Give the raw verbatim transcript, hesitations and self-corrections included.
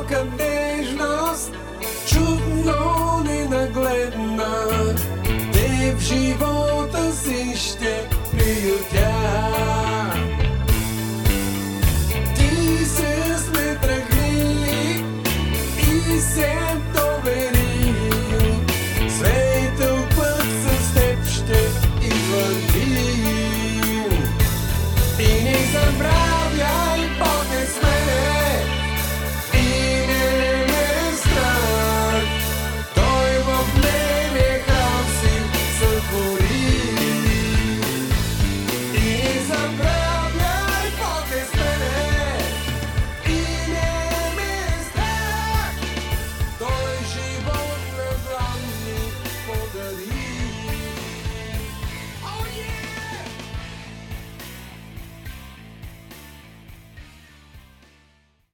висока нежност, чудно ненагледна, те в живота си ще приютят.